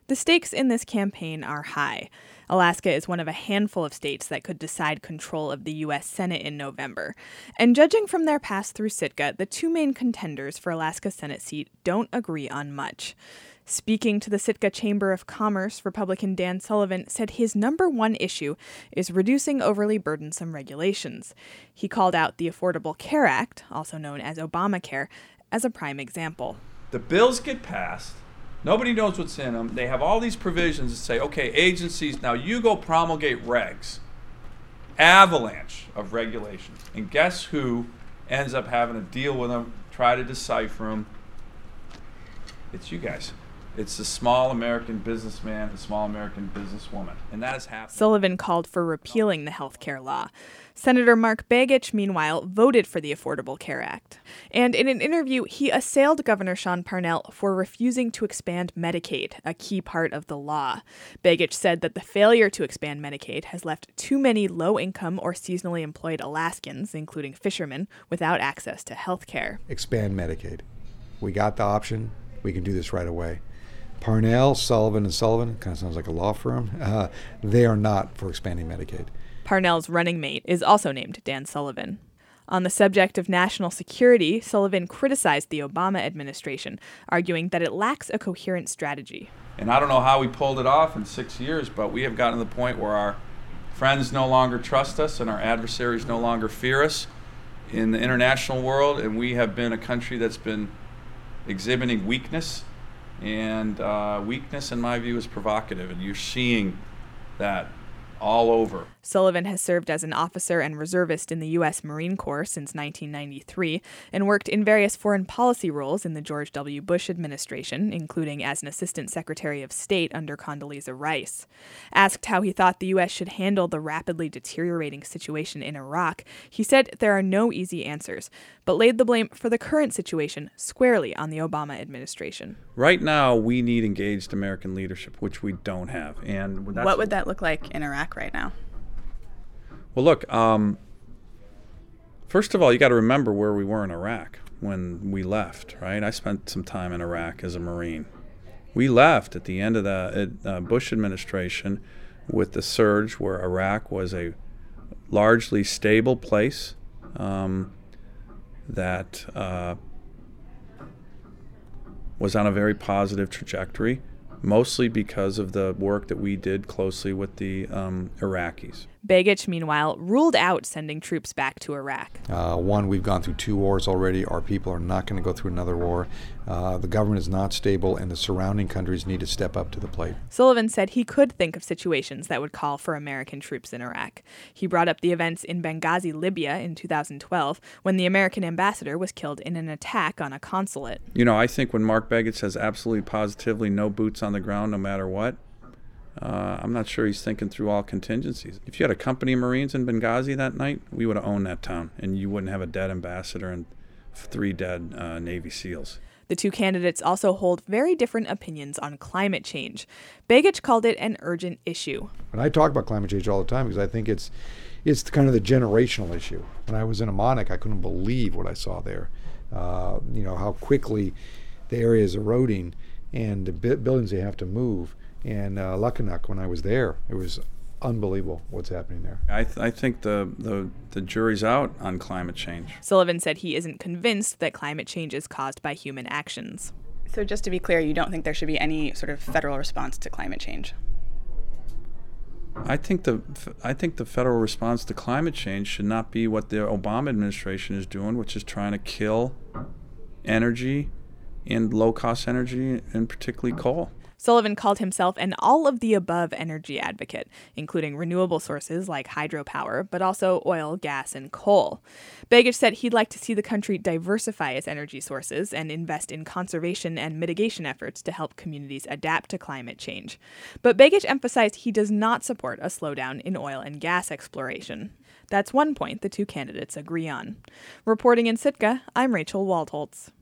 The stakes in this campaign are high. Alaska is one of a handful of states that could decide control of the U.S. Senate in November. And judging from their pass through Sitka, the two main contenders for Alaska's Senate seat don't agree on much. Speaking to the Sitka Chamber of Commerce, Republican Dan Sullivan said his number one issue is reducing overly burdensome regulations. He called out the Affordable Care Act, also known as Obamacare, as a prime example. The bills get passed. Nobody knows what's in them. They have all these provisions that say, okay, agencies, now you go promulgate regs. Avalanche of regulations. And guess who ends up having to deal with them, try to decipher them? It's you guys. It's the small American businessman, the small American businesswoman. And that is happening. Sullivan called for repealing the health care law. Senator Mark Begich, meanwhile, voted for the Affordable Care Act. And in an interview, he assailed Governor Sean Parnell for refusing to expand Medicaid, a key part of the law. Begich said that the failure to expand Medicaid has left too many low-income or seasonally employed Alaskans, including fishermen, without access to health care. Expand Medicaid. We got the option. We can do this right away. Parnell, Sullivan & Sullivan, kind of sounds like a law firm, they are not for expanding Medicaid. Parnell's running mate is also named Dan Sullivan. On the subject of national security, Sullivan criticized the Obama administration, arguing that it lacks a coherent strategy. And I don't know how we pulled it off in 6 years, but we have gotten to the point where our friends no longer trust us and our adversaries no longer fear us in the international world, and we have been a country that's been exhibiting weakness. And weakness, in my view, is provocative, and you're seeing that all over. Sullivan has served as an officer and reservist in the U.S. Marine Corps since 1993 and worked in various foreign policy roles in the George W. Bush administration, including as an assistant secretary of state under Condoleezza Rice. Asked how he thought the U.S. should handle the rapidly deteriorating situation in Iraq, he said there are no easy answers, but laid the blame for the current situation squarely on the Obama administration. Right now, we need engaged American leadership, which we don't have. And what would that look like in Iraq right now? Well, look, first of all, you got to remember where we were in Iraq when we left, right? I spent some time in Iraq as a Marine. We left at the end of the Bush administration with the surge where Iraq was a largely stable place that was on a very positive trajectory, mostly because of the work that we did closely with the Iraqis. Begich, meanwhile, ruled out sending troops back to Iraq. One, we've gone through 2 wars already. Our people are not going to go through another war. The government is not stable, and the surrounding countries need to step up to the plate. Sullivan said he could think of situations that would call for American troops in Iraq. He brought up the events in Benghazi, Libya in 2012, when the American ambassador was killed in an attack on a consulate. You know, I think when Mark Begich says absolutely positively no boots on the ground no matter what, I'm not sure he's thinking through all contingencies. If you had a company of Marines in Benghazi that night, we would have owned that town, and you wouldn't have a dead ambassador and 3 dead Navy SEALs. The two candidates also hold very different opinions on climate change. Begich called it an urgent issue. And I talk about climate change all the time because I think it's kind of the generational issue. When I was in Ammonik, I couldn't believe what I saw there. How quickly the area is eroding and the buildings they have to move. And Lucknow, when I was there, it was unbelievable what's happening there. I think the jury's out on climate change. Sullivan said he isn't convinced that climate change is caused by human actions. So just to be clear, you don't think there should be any sort of federal response to climate change? I think the federal response to climate change should not be what the Obama administration is doing, which is trying to kill energy and low-cost energy, and particularly coal. Sullivan called himself an all-of-the-above energy advocate, including renewable sources like hydropower, but also oil, gas, and coal. Begich said he'd like to see the country diversify its energy sources and invest in conservation and mitigation efforts to help communities adapt to climate change. But Begich emphasized he does not support a slowdown in oil and gas exploration. That's one point the two candidates agree on. Reporting in Sitka, I'm Rachel Waldholtz.